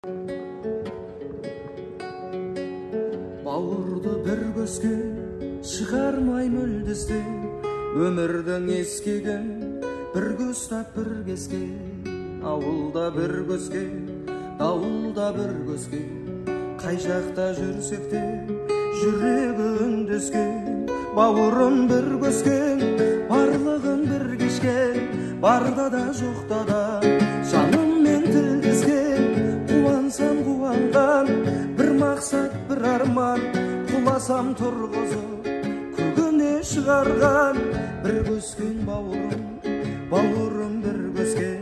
Бауырды бір көзге шығармай мүлдесте, өмірдің ескеген бір көз тап бір кезге. Ауылда бір көзге, дауылда бір көзге, қай жақта жүрсек те жүрегі үндескен. Бауырым бір көзген, барлығын бір кешкен, барда да жоқта да жаныммен тілдескен. Қуансам қуанған, бір мақсат бір арман, құласам тұрғызып көгіне шығарған. Бір көзген бауырым, бауырым бір көзген.